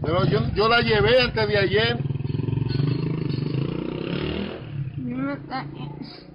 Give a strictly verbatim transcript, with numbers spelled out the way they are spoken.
Pero yo, yo la llevé antes de ayer. No está bien.